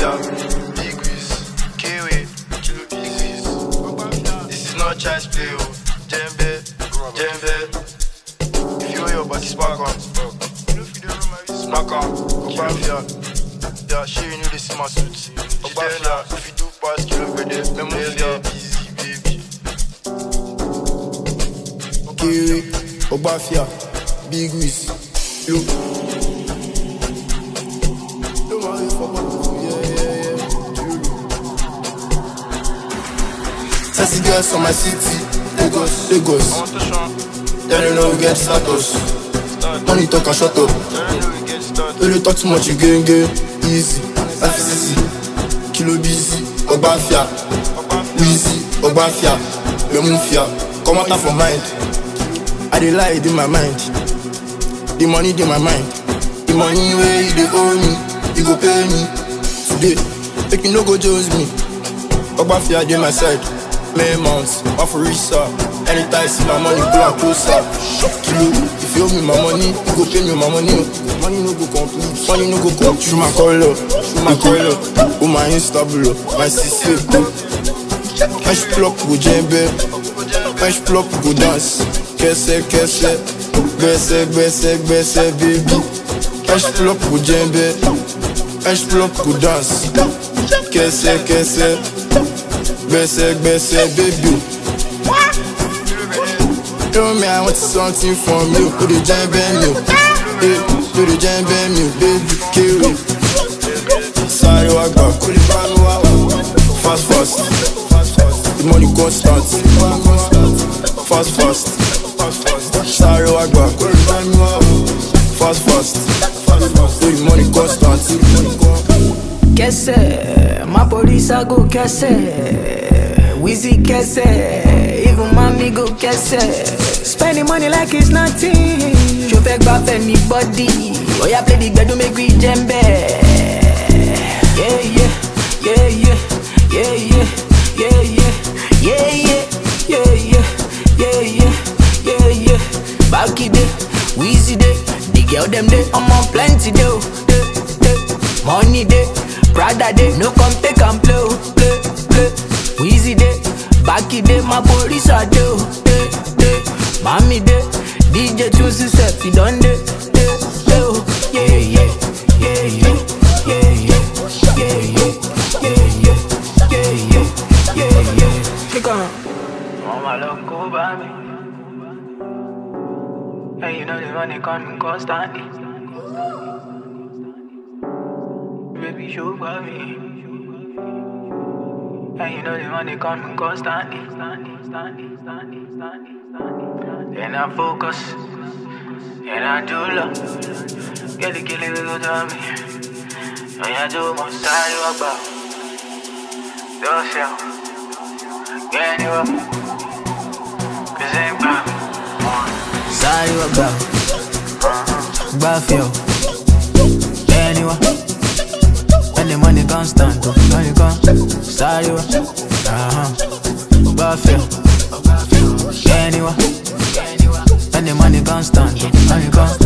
Ogbafia, Big Wiz, Kiwi, Kilo Big Wiz. This is not child's play, oh. Jembe. If you hear your body spark on, smack on, Ogbafia. Yeah, she you know this in my suit. Ogbafia, if you do pass Kilo Bede, Memofia, easy baby. Kiwi, Ogbafia, Big Wiz, yo. Sassy girls from my city, Lagos. They don't know we get status. Money talk and shut up. When you talk too much, you gain easy. FCC, Kilo busy, Ogbafia, Wheezy, Ogbafia, Memofia. Come out from mind. I dey lie in my mind. The money in my mind. The money where you dey owe me, you go pay me today. Make you no go judge me. Ogbafia dey my side. May months, Afurisa. Anytime see my money, pull up closer. Kilo, if you owe me my money, you go pay me my money. Money no go complete, money no go complete. Through my color, oh my instable, my CC. Fresh plop go djembe, fresh plop go dance. Kese, gbese, baby. Fresh plop go djembe, fresh plop go dance. Kese, gbese, baby. Tell me I want something from you. Do the djembe me, do the djembe me, baby. Kill it. Sorry, I got fast. The money constant. Fast. Sorry, I got fast. The money constant. Kese, my police I go kese. Wheezy kese, even mommy go kese. Spending money like it's nothing. Show fake back anybody. Oh yeah, play the bed to make we djembe. Yeah. Back it day, Wheezy day. The girl them day, I'm on plenty day. Money day, Prada day. No come take and play. Wheezy day, back it day. My police are day. Mommy day, DJ choose himself. He done day. Yeah. Click on. Mama look over me. And you know the money coming constantly. Baby, show for me. And you know the money coming constantly. And I focus. And I do love. Get the killing we go to me. And I do my side you about. Yourself. Get you up. Cause ain't bad. Side you about. Ogbafia. Anyway. When the money constant, when you come, start you Ogbafia. Anyway. When the money constant, when you come.